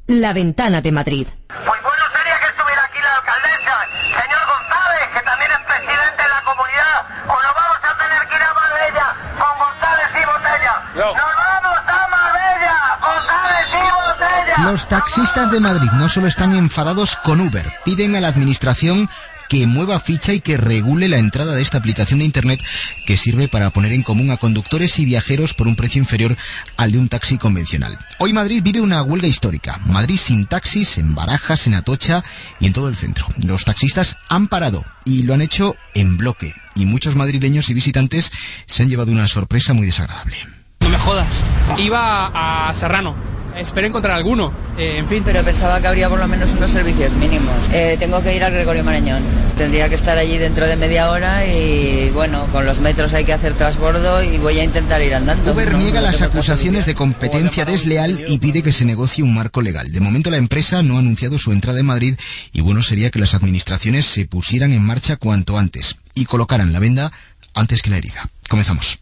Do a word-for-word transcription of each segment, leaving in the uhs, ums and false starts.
La Ventana de Madrid. Pues bueno sería que estuviera aquí la alcaldesa, señor González, que también es presidente de la comunidad, o nos vamos a tener que ir a Marbella con González y Botella. No. ¡Nos vamos a Marbella! ¡González y Botella! Los taxistas de Madrid no solo están enfadados con Uber, piden a la administración que mueva ficha y que regule la entrada de esta aplicación de internet que sirve para poner en común a conductores y viajeros por un precio inferior al de un taxi convencional. Hoy Madrid vive una huelga histórica. Madrid sin taxis, en Barajas, en Atocha y en todo el centro. Los taxistas han parado y lo han hecho en bloque. Y muchos madrileños y visitantes se han llevado una sorpresa muy desagradable. No me jodas. Iba a Serrano. Espero encontrar alguno, eh, en fin. Pero pensaba que habría por lo menos unos servicios mínimos. Eh, tengo que ir al Gregorio Marañón. Tendría que estar allí dentro de media hora y, bueno, con los metros hay que hacer transbordo y voy a intentar ir andando. Uber no, niega no las acusaciones de competencia desleal y pide que se negocie un marco legal. De momento la empresa no ha anunciado su entrada en Madrid y bueno sería que las administraciones se pusieran en marcha cuanto antes y colocaran la venda antes que la herida. Comenzamos.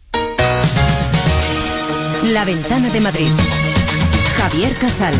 La Ventana de Madrid. Javier Casal.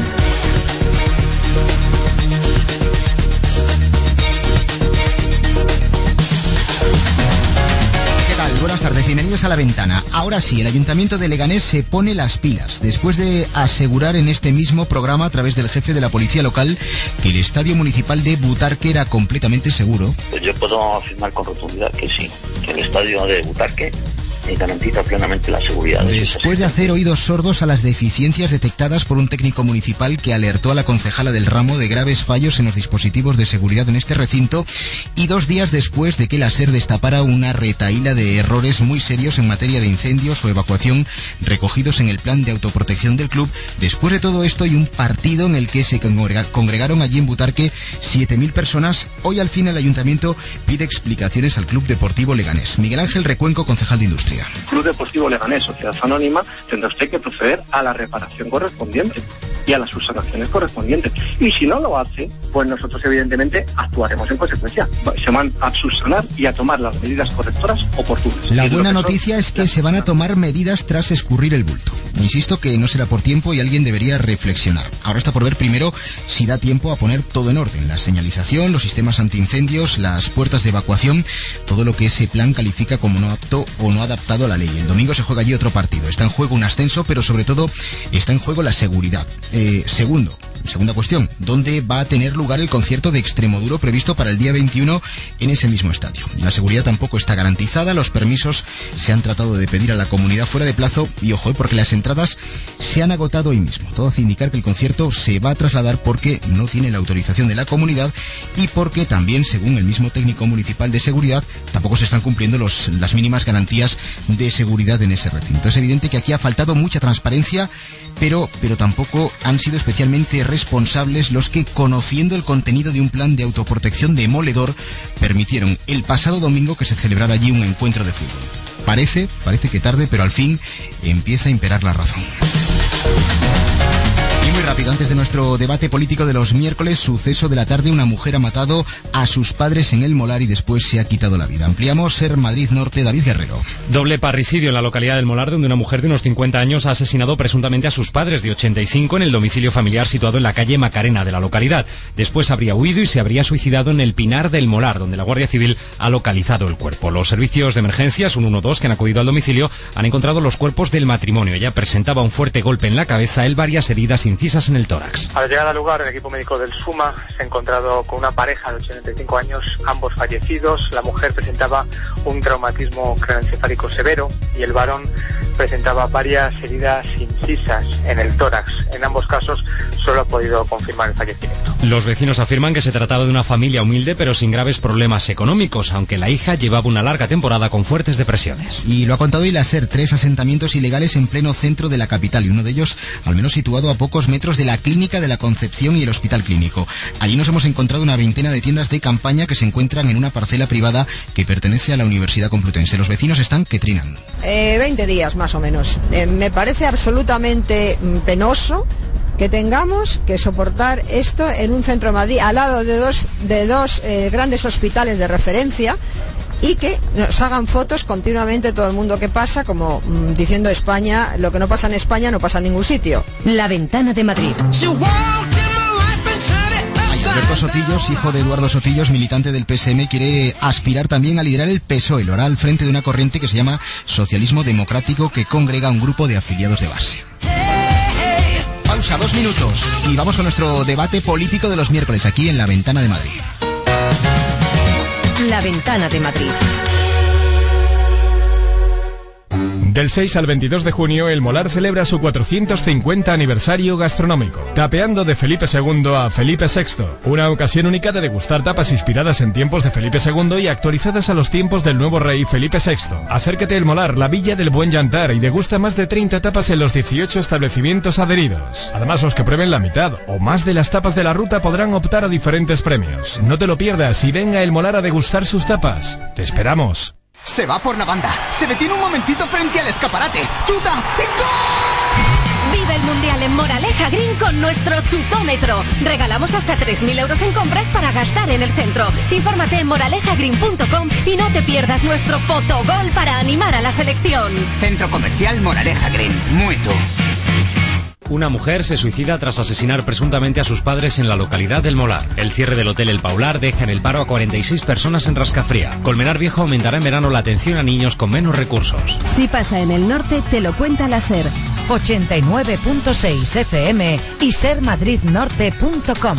¿Qué tal? Buenas tardes, bienvenidos a La Ventana. Ahora sí, el Ayuntamiento de Leganés se pone las pilas, después de asegurar en este mismo programa, a través del jefe de la policía local, que el estadio municipal de Butarque era completamente seguro. Pues yo puedo afirmar con rotundidad que sí, que el estadio de Butarque garantiza plenamente la seguridad. Después de hacer oídos sordos a las deficiencias detectadas por un técnico municipal que alertó a la concejala del ramo de graves fallos en los dispositivos de seguridad en este recinto, y dos días después de que la SER destapara una retahíla de errores muy serios en materia de incendios o evacuación recogidos en el plan de autoprotección del club, después de todo esto y un partido en el que se congrega- congregaron allí en Butarque siete mil personas, hoy al fin el ayuntamiento pide explicaciones al Club Deportivo Leganés. Miguel Ángel Recuenco, concejal de Industria. Club Deportivo Leganés, sociedad anónima, tendrá usted que proceder a la reparación correspondiente y a las subsanaciones correspondientes. Y si no lo hace, pues nosotros evidentemente actuaremos en consecuencia. Se van a subsanar y a tomar las medidas correctoras oportunas. La buena es noticia es que se van a tomar medidas tras escurrir el bulto. Insisto que no será por tiempo y alguien debería reflexionar. Ahora está por ver primero si da tiempo a poner todo en orden. La señalización, los sistemas antiincendios, las puertas de evacuación, todo lo que ese plan califica como no apto o no adaptado a la ley. El domingo se juega allí otro partido. Está en juego un ascenso, pero sobre todo está en juego la seguridad. Eh, segundo, segunda cuestión, ¿dónde va a tener lugar el concierto de Extremoduro previsto para el día veintiuno en ese mismo estadio? La seguridad tampoco está garantizada, los permisos se han tratado de pedir a la comunidad fuera de plazo y ojo, porque las entradas se han agotado hoy mismo. Todo hace indicar que el concierto se va a trasladar porque no tiene la autorización de la comunidad y porque también, según el mismo técnico municipal de seguridad, tampoco se están cumpliendo los, las mínimas garantías de seguridad en ese recinto. Es evidente que aquí ha faltado mucha transparencia, pero, pero tampoco han sido especialmente responsables los que, conociendo el contenido de un plan de autoprotección demoledor, permitieron el pasado domingo que se celebrara allí un encuentro de fútbol. Parece, parece que tarde, pero al fin empieza a imperar la razón. Y muy rápido, antes de nuestro debate político de los miércoles, suceso de la tarde, una mujer ha matado a sus padres en El Molar y después se ha quitado la vida. Ampliamos, Ser Madrid Norte, David Guerrero. Doble parricidio en la localidad del Molar, donde una mujer de unos cincuenta años ha asesinado presuntamente a sus padres de ochenta y cinco en el domicilio familiar situado en la calle Macarena de la localidad. Después habría huido y se habría suicidado en el Pinar del Molar, donde la Guardia Civil ha localizado el cuerpo. Los servicios de emergencias, un uno dos, que han acudido al domicilio, han encontrado los cuerpos del matrimonio. Ella presentaba un fuerte golpe en la cabeza, él varias heridas incisas en el tórax. Al llegar al lugar, el equipo médico del SUMA se ha encontrado con una pareja de ochenta y cinco años, ambos fallecidos. La mujer presentaba un traumatismo craneoencefálico severo y el varón presentaba varias heridas incisas en el tórax. En ambos casos solo ha podido confirmar el fallecimiento. Los vecinos afirman que se trataba de una familia humilde pero sin graves problemas económicos, aunque la hija llevaba una larga temporada con fuertes depresiones. Y lo ha contado hoy la SER, tres asentamientos ilegales en pleno centro de la capital y uno de ellos al menos situado a pocos metros de la clínica de la Concepción y el Hospital Clínico. Allí nos hemos encontrado una veintena de tiendas de campaña que se encuentran en una parcela privada que pertenece a la Universidad Complutense. Los vecinos están que trinan. Eh, veinte días más o menos. Eh, me parece absolutamente penoso que tengamos que soportar esto en un centro de Madrid al lado de dos, de dos eh, grandes hospitales de referencia y que nos hagan fotos continuamente todo el mundo que pasa, como mmm, diciendo España, lo que no pasa en España no pasa en ningún sitio. La Ventana de Madrid. Sotillos, hijo de Eduardo Sotillos, militante del P S M, quiere aspirar también a liderar el P S O E. Lo hará al frente de una corriente que se llama Socialismo Democrático, que congrega a un grupo de afiliados de base. Pausa, dos minutos, y vamos con nuestro debate político de los miércoles aquí en La Ventana de Madrid. La Ventana de Madrid. Del seis al veintidós de junio, el Molar celebra su cuatrocientos cincuenta aniversario gastronómico, tapeando de Felipe segundo a Felipe sexto, una ocasión única de degustar tapas inspiradas en tiempos de Felipe segundo y actualizadas a los tiempos del nuevo rey Felipe sexto. Acércate al Molar, la villa del buen llantar, y degusta más de treinta tapas en los dieciocho establecimientos adheridos. Además, los que prueben la mitad o más de las tapas de la ruta podrán optar a diferentes premios. No te lo pierdas y venga a el Molar a degustar sus tapas. Te esperamos. Se va por la banda, se detiene un momentito frente al escaparate, chuta y ¡gol! Vive el Mundial en Moraleja Green con nuestro chutómetro. Regalamos hasta tres mil euros en compras para gastar en el centro. Infórmate en moraleja green punto com y no te pierdas nuestro fotogol para animar a la selección. Centro Comercial Moraleja Green, muy tú. Una mujer se suicida tras asesinar presuntamente a sus padres en la localidad del Molar. El cierre del Hotel El Paular deja en el paro a cuarenta y seis personas en Rascafría. Colmenar Viejo aumentará en verano la atención a niños con menos recursos. Si pasa en el norte, te lo cuenta la SER. ochenta y nueve punto seis F M y ser madrid norte punto com.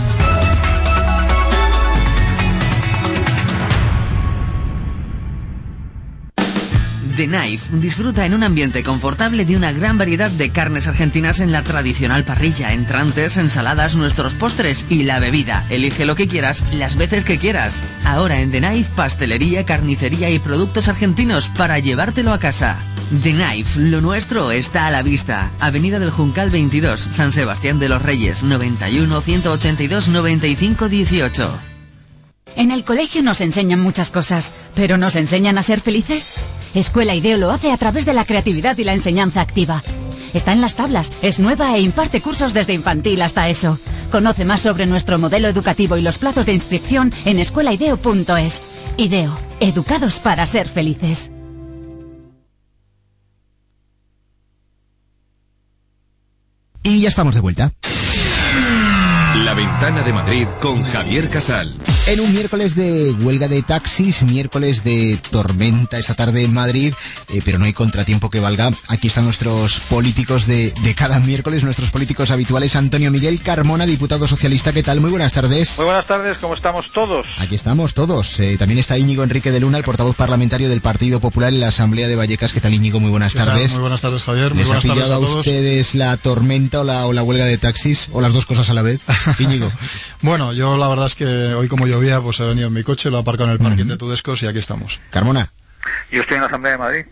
The Knife disfruta en un ambiente confortable de una gran variedad de carnes argentinas en la tradicional parrilla, entrantes, ensaladas, nuestros postres y la bebida. Elige lo que quieras, las veces que quieras. Ahora en The Knife, pastelería, carnicería y productos argentinos para llevártelo a casa. The Knife, lo nuestro está a la vista. Avenida del Juncal veintidós, San Sebastián de los Reyes, noventa y uno, ciento ochenta y dos, noventa y cinco, dieciocho. En el colegio nos enseñan muchas cosas, pero ¿nos enseñan a ser felices? Escuela IDEO lo hace a través de la creatividad y la enseñanza activa. Está en las tablas, es nueva e imparte cursos desde infantil hasta ESO. Conoce más sobre nuestro modelo educativo y los plazos de inscripción en escuela ideo punto es. IDEO, educados para ser felices. Y ya estamos de vuelta. La Ventana de Madrid con Javier Casal. En un miércoles de huelga de taxis, miércoles de tormenta esta tarde en Madrid, eh, pero no hay contratiempo que valga. Aquí están nuestros políticos de, de cada miércoles, nuestros políticos habituales. Antonio Miguel Carmona, diputado socialista. ¿Qué tal? Muy buenas tardes. Muy buenas tardes, ¿cómo estamos todos? Aquí estamos todos. Eh, también está Íñigo Enrique de Luna, el portavoz parlamentario del Partido Popular en la Asamblea de Vallecas. ¿Qué tal, Íñigo? Muy buenas tardes. Muy buenas tardes, Javier. Muy ¿Les buenas ha tardes pillado a todos. ustedes la tormenta o la, o la huelga de taxis? ¿O las dos cosas a la vez? Íñigo. Bueno, yo la verdad es que hoy, como llovía, pues he venido en mi coche, lo he aparcado en el parking uh-huh. de Tudescos y aquí estamos. Carmona. Yo estoy en la Asamblea de Madrid,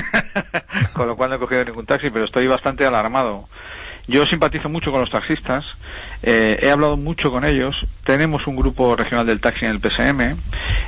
con lo cual no he cogido ningún taxi, pero estoy bastante alarmado. Yo simpatizo mucho con los taxistas, eh, he hablado mucho con ellos, tenemos un grupo regional del taxi en el P S M,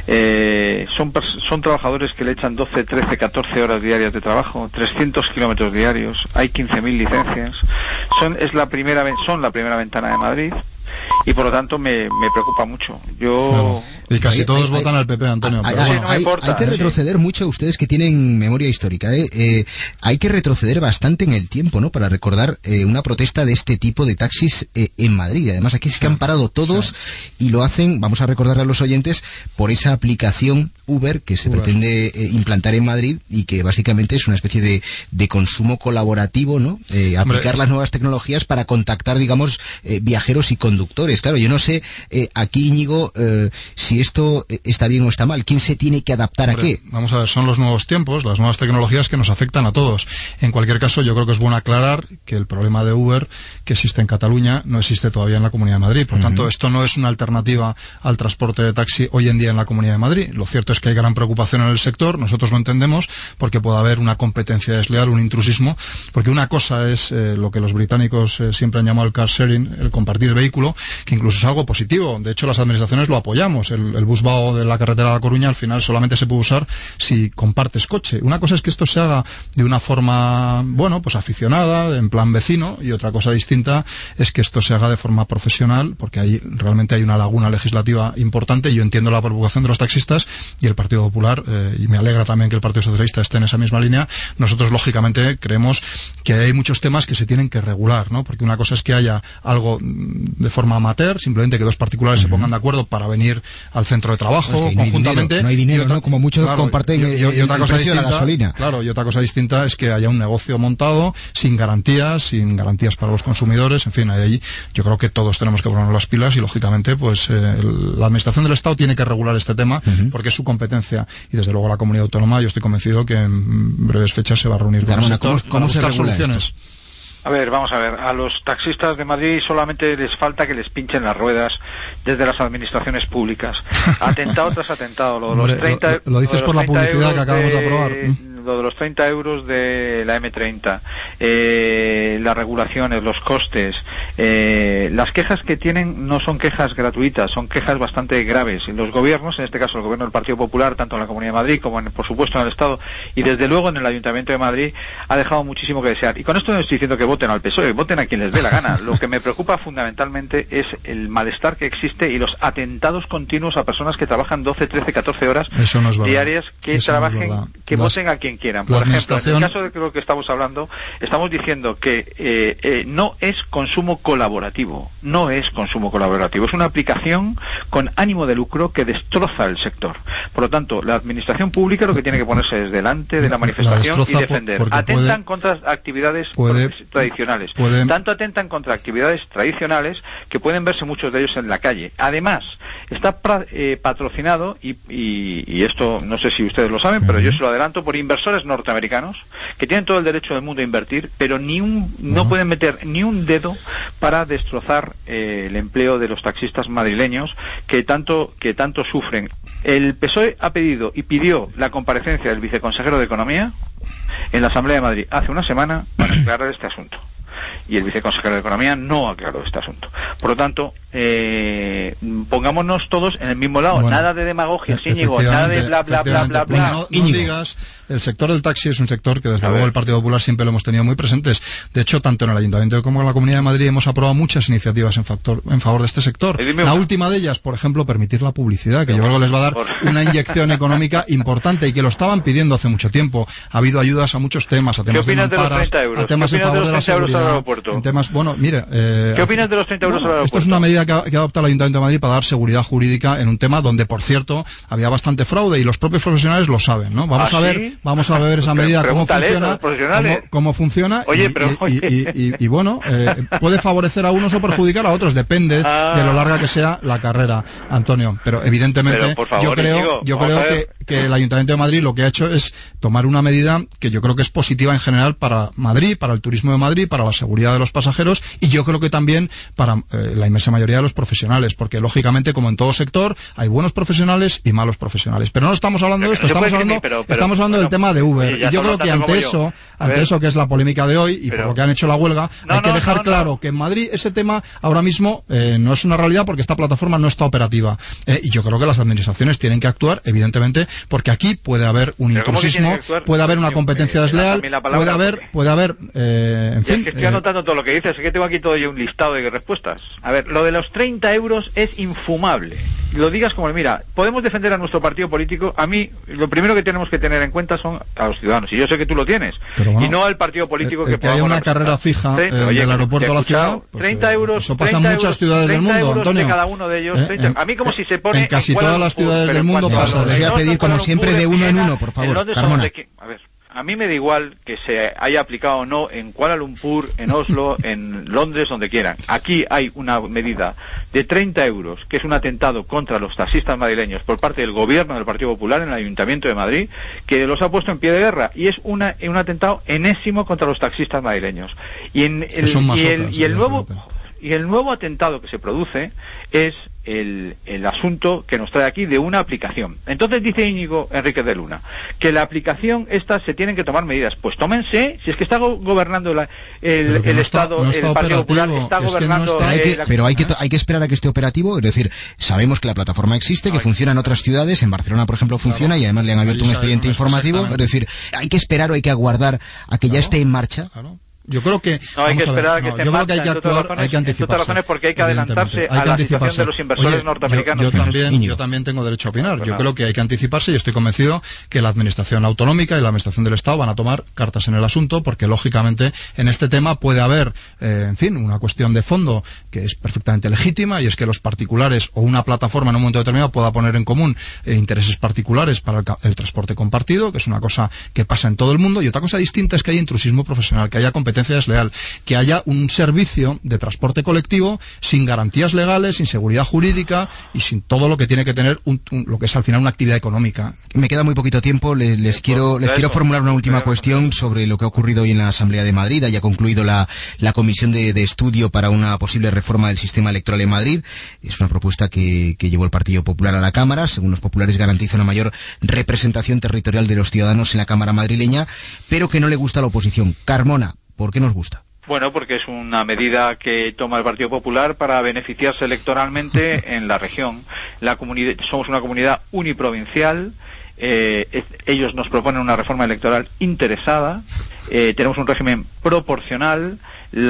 eh, son, son trabajadores que le echan doce, trece, catorce horas diarias de trabajo, trescientos kilómetros diarios, hay quince mil licencias, son, es la primera, son la primera ventana de Madrid. Y por lo tanto me, me preocupa mucho. Yo claro. Y casi hay, todos hay, votan hay, al P P, Antonio. Hay, pero hay, bueno. no me hay, importa, hay que retroceder ¿eh? mucho, ustedes que tienen memoria histórica. ¿eh? Eh, hay que retroceder bastante en el tiempo, ¿no? Para recordar eh, una protesta de este tipo de taxis eh, en Madrid. Además, aquí es que han parado todos sí. y lo hacen, vamos a recordarle a los oyentes, por esa aplicación Uber que se Uber. pretende eh, implantar en Madrid y que básicamente es una especie de, de consumo colaborativo, ¿no? Eh, aplicar Hombre, las nuevas tecnologías para contactar, digamos, eh, viajeros y conductores. Claro, yo no sé eh, aquí, Íñigo, eh, si esto eh, está bien o está mal. ¿Quién se tiene que adaptar Hombre, a qué? Vamos a ver, son los nuevos tiempos, las nuevas tecnologías que nos afectan a todos. En cualquier caso, yo creo que es bueno aclarar que el problema de Uber que existe en Cataluña no existe todavía en la Comunidad de Madrid. Por uh-huh. tanto, esto no es una alternativa al transporte de taxi hoy en día en la Comunidad de Madrid. Lo cierto es que hay gran preocupación en el sector, nosotros lo entendemos, porque puede haber una competencia desleal, un intrusismo, porque una cosa es eh, lo que los británicos eh, siempre han llamado el car sharing, el compartir el vehículo, que incluso es algo positivo. De hecho, las administraciones lo apoyamos. El, el, el busbao de la carretera de La Coruña al final solamente se puede usar si compartes coche. Una cosa es que esto se haga de una forma, bueno, pues aficionada, en plan vecino, y otra cosa distinta es que esto se haga de forma profesional, porque ahí realmente hay una laguna legislativa importante. Yo entiendo la preocupación de los taxistas y el Partido Popular, eh, y me alegra también que el Partido Socialista esté en esa misma línea. Nosotros, lógicamente, creemos que hay muchos temas que se tienen que regular, ¿no? Porque una cosa es que haya algo de forma amateur, simplemente que dos particulares uh-huh. se pongan de acuerdo para venir al centro de trabajo pues que conjuntamente. No hay dinero, no hay dinero, otra, ¿no? Como muchos claro, comparten y, y, y, y otra el cosa precio distinta, de la gasolina. Claro, y otra cosa distinta es que haya un negocio montado sin garantías, sin garantías para los consumidores. En fin, ahí yo creo que todos tenemos que ponernos las pilas y, lógicamente, pues eh, la Administración del Estado tiene que regular este tema uh-huh. porque es su competencia, y desde luego la Comunidad Autónoma, yo estoy convencido que en breves fechas se va a reunir con el sector ¿Cómo, cómo para buscar soluciones. Esto? A ver, vamos a ver, a los taxistas de Madrid solamente les falta que les pinchen las ruedas desde las administraciones públicas. Atentado tras atentado, lo de los treinta... Lo, lo dices por la publicidad que acabamos de aprobar. Lo de los treinta euros de la eme treinta, eh, las regulaciones, los costes, eh, las quejas que tienen no son quejas gratuitas, son quejas bastante graves. Y los gobiernos, en este caso el gobierno del Partido Popular, tanto en la Comunidad de Madrid como en, por supuesto en el Estado y desde luego en el Ayuntamiento de Madrid, ha dejado muchísimo que desear. Y con esto no estoy diciendo que voten al P S O E, voten a quien les dé la gana. Lo que me preocupa fundamentalmente es el malestar que existe y los atentados continuos a personas que trabajan doce, trece, catorce horas no es diarias, que Eso trabajen, no que Las, voten a quien quieran. Por ejemplo, en el caso de lo que estamos hablando, estamos diciendo que eh, eh, no es consumo colaborativo, no es consumo colaborativo, es una aplicación con ánimo de lucro que destroza el sector. Por lo tanto, la administración pública lo que tiene que ponerse es delante de la manifestación la y defender. Atentan puede, contra actividades puede, tradicionales. Puede, Tanto atentan contra actividades tradicionales que pueden verse muchos de ellos en la calle. Además, está pra, eh, patrocinado, y, y, y esto no sé si ustedes lo saben, uh-huh. pero yo se lo adelanto, por inversores norteamericanos que tienen todo el derecho del mundo a invertir, pero ni un no uh-huh. pueden meter ni un dedo para destrozar eh, el empleo de los taxistas madrileños que tanto que tanto sufren. El P S O E ha pedido y pidió la comparecencia del viceconsejero de Economía en la Asamblea de Madrid hace una semana para aclarar este asunto. Y el viceconsejero de Economía no aclaró este asunto. Por lo tanto, eh, pongámonos todos en el mismo lado. Bueno, nada de demagogia, Íñigo, nada de bla, bla, bla, bla, bla. No, no digas, el sector del taxi es un sector que desde luego el Partido Popular siempre lo hemos tenido muy presentes. De hecho, tanto en el Ayuntamiento como en la Comunidad de Madrid hemos aprobado muchas iniciativas en, factor, en favor de este sector. La última de ellas, por ejemplo, permitir la publicidad, que yo creo que les va a dar una inyección económica importante y que lo estaban pidiendo hace mucho tiempo. Ha habido ayudas a muchos temas, a temas de mamparas, a temas en favor de la seguridad. En temas, bueno, mire, eh, ¿qué opinas de los treinta euros bueno, al aeropuerto? Esto es una medida que, que adopta el Ayuntamiento de Madrid para dar seguridad jurídica en un tema donde, por cierto, había bastante fraude y los propios profesionales lo saben, ¿no? Vamos ¿Ah, a ver, sí? vamos a ver esa medida cómo funciona, cómo, cómo funciona oye, y, pero, y, oye. y, y, y, y bueno, eh, puede favorecer a unos o perjudicar a otros, depende ah. de lo larga que sea la carrera, Antonio. Pero evidentemente, pero, por favor, yo creo, digo, yo creo que, que el Ayuntamiento de Madrid lo que ha hecho es tomar una medida que yo creo que es positiva en general para Madrid, para el turismo de Madrid, para la seguridad de los pasajeros y yo creo que también para eh, la inmensa mayoría de los profesionales, porque lógicamente, como en todo sector, hay buenos profesionales y malos profesionales. Pero no estamos hablando de esto, no estamos hablando, pero, pero, estamos hablando bueno, del tema de Uber. oye, y yo creo que ante eso, ante ver, eso que es la polémica de hoy y pero, por lo que han hecho la huelga, no, hay que no, dejar no, claro no. que en Madrid ese tema ahora mismo eh, no es una realidad porque esta plataforma no está operativa. Eh, y yo creo que las administraciones tienen que actuar, evidentemente, porque aquí puede haber un pero intrusismo, puede haber una competencia desleal, puede haber, puede haber, eh, en fin. Es que estoy anotando eh, todo lo que dices, es que tengo aquí todo yo un listado de respuestas. A ver, lo de los treinta euros es infumable. Lo digas como, mira, podemos defender a nuestro partido político. A mí, lo primero que tenemos que tener en cuenta son a los ciudadanos, y yo sé que tú lo tienes, bueno, y no al partido político eh, que, que haya una carrera fija eh, oye, del aeropuerto a la ciudad. Pues, treinta euros, eso pasa en muchas euros, ciudades del mundo, Antonio. De cada uno de ellos, treinta, en, a mí como si se pone en casi en todas las ciudades del mundo pasa. Les voy a pedir como siempre de uno en uno, por favor, Carmona. A ver. A mí me da igual que se haya aplicado o no en Kuala Lumpur, en Oslo, en Londres, donde quieran. Aquí hay una medida de treinta euros, que es un atentado contra los taxistas madrileños por parte del gobierno del Partido Popular en el Ayuntamiento de Madrid, que los ha puesto en pie de guerra. Y es una, un atentado enésimo contra los taxistas madrileños. Y, en el, y, el, y, el nuevo, y el nuevo atentado que se produce es el, el asunto que nos trae aquí de una aplicación. Entonces dice Íñigo Enrique de Luna que la aplicación esta se tienen que tomar medidas. Pues tómense, si es que está go gobernando la, el, el no Estado, está, no está el Partido Popular está es gobernando. No está, hay que, eh, la... Pero hay que, hay que esperar a que esté operativo, es decir, sabemos que la plataforma existe, que funciona en otras ciudades, en Barcelona por ejemplo funciona, claro, y además le han abierto un expediente informativo, es decir, hay que esperar o hay que aguardar a que claro, ya esté en marcha. Claro. Yo creo que no hay que esperar a que esté en marcha, hay que actuar, razones, hay que anticiparse. razones porque hay que adelantarse a la situación de los inversores Oye, norteamericanos. Yo, yo también, yo también tengo derecho a opinar. Pues yo nada. creo que hay que anticiparse y estoy convencido que la administración autonómica y la administración del Estado van a tomar cartas en el asunto, porque lógicamente en este tema puede haber, eh, en fin, una cuestión de fondo que es perfectamente legítima, y es que los particulares o una plataforma en un momento determinado pueda poner en común eh, intereses particulares para el, el transporte compartido, que es una cosa que pasa en todo el mundo, y otra cosa distinta es que haya intrusismo profesional, que haya competencia desleal, que haya un servicio de transporte colectivo sin garantías legales, sin seguridad jurídica y sin todo lo que tiene que tener un, un, lo que es al final una actividad económica. Me queda muy poquito tiempo, les, les quiero les quiero formular una última cuestión sobre lo que ha ocurrido hoy en la Asamblea de Madrid. Haya concluido la, la comisión de, de estudio para una posible reforma del sistema electoral en Madrid. Es una propuesta que, que llevó el Partido Popular a la Cámara. Según los populares, garantiza una mayor representación territorial de los ciudadanos en la Cámara madrileña, pero que no le gusta a la oposición. Carmona, ¿por qué nos gusta? Bueno, porque es una medida que toma el Partido Popular para beneficiarse electoralmente en la región. La comunidad, somos una comunidad uniprovincial, eh, es, ellos nos proponen una reforma electoral interesada, eh, tenemos un régimen proporcional,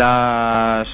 las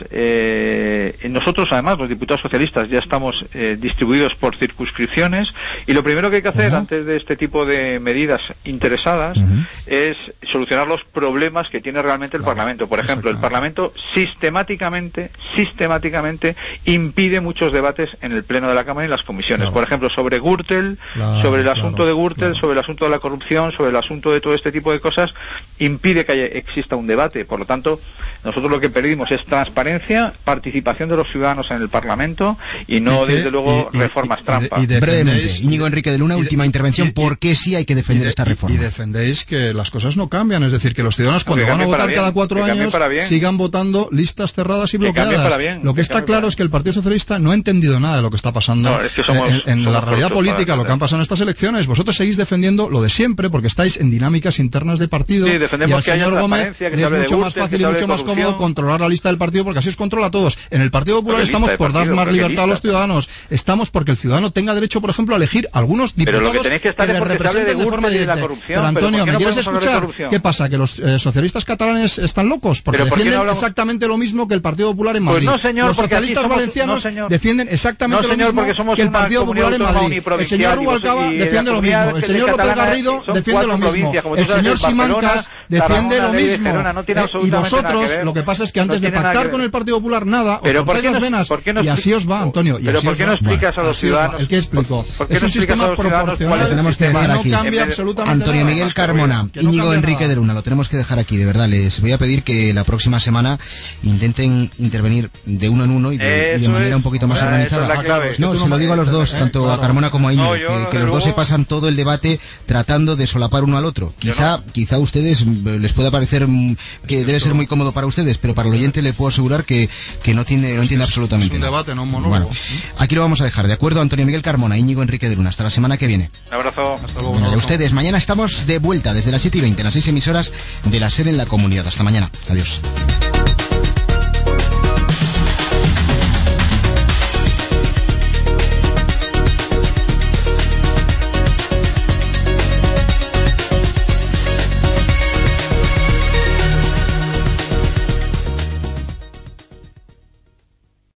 eh, nosotros además los diputados socialistas ya estamos eh, distribuidos por circunscripciones, y lo primero que hay que hacer uh-huh. antes de este tipo de medidas interesadas uh-huh. es solucionar los problemas que tiene realmente el claro. Parlamento. Por ejemplo, el Parlamento sistemáticamente sistemáticamente impide muchos debates en el pleno de la Cámara y en las comisiones, claro. por ejemplo sobre Gürtel, claro, sobre el asunto claro, de Gürtel, claro. sobre el asunto de la corrupción, sobre el asunto de todo este tipo de cosas, impide que haya, exista un debate. Por lo tanto, nosotros lo que pedimos es transparencia, participación de los ciudadanos en el Parlamento, y no, desde luego, y, y, reformas y, trampa. Y, y brevemente, Íñigo Enrique de Luna, última de, intervención, y, ¿por qué sí hay que defender de, esta reforma? Y, y defendéis que las cosas no cambian, es decir, que los ciudadanos cuando van a votar bien, cada cuatro años sigan votando listas cerradas y bloqueadas. Bien, lo que está claro es que el Partido Socialista no ha entendido nada de lo que está pasando no, es que somos, en, en somos la realidad política, lo que han pasado en estas elecciones. Vosotros seguís defendiendo lo de siempre porque estáis en dinámicas internas de partido, sí, y al señor Gómez le es mucho más fácil y mucho más cómodo controlar la lista del partido, porque así os controla a todos. En el Partido Popular estamos por dar más libertad a los ciudadanos, estamos porque el ciudadano tenga derecho, por ejemplo, a elegir algunos diputados pero lo que tenéis que, estar que le representen de, de forma directa. Pero Antonio, ¿me quieres escuchar? ¿Qué pasa? ¿Que los eh, socialistas catalanes están locos? Porque ¿Pero defienden por no exactamente lo mismo que el Partido Popular en Madrid. Pues no, señor, los socialistas somos, valencianos no, defienden exactamente no, señor, lo mismo que el Partido Popular en Madrid. El señor Rubalcaba defiende lo mismo. El señor López Garrido defiende lo mismo. El señor Simancas defiende lo mismo. Y vosotros, lo que pasa es que antes de pactar con el Partido Popular nada, os cortáis las venas. Y así os va, Antonio. Pero ¿por qué no explicas a los ciudadanos? ¿El qué explico? Es un sistema proporcional. Lo tenemos que dejar aquí. No cambia absolutamente Antonio Miguel Carmona, Íñigo Enrique de Luna, lo tenemos que dejar aquí, de verdad. Les voy a pedir que la próxima semana intenten intervenir de uno en uno y de, y de manera un poquito más organizada. No, se lo digo a los dos, tanto a Carmona como a Íñigo, que, que los dos se pasan todo el debate tratando de solapar uno al otro. Quizá, quizá a ustedes les pueda parecer que debe ser muy cómodo para ustedes, pero para el oyente le puedo asegurar que, que no tiene, no entiende absolutamente nada. Es un debate, no un monólogo. Bueno, aquí lo vamos a dejar, ¿de acuerdo? Antonio Miguel Carmona, Íñigo Enrique de Luna. Hasta la semana que viene. Un abrazo. Hasta luego. Bueno, a ustedes, mañana estamos de vuelta desde las siete y veinte, las seis emisoras de la SER en la comunidad. Hasta mañana. Adiós.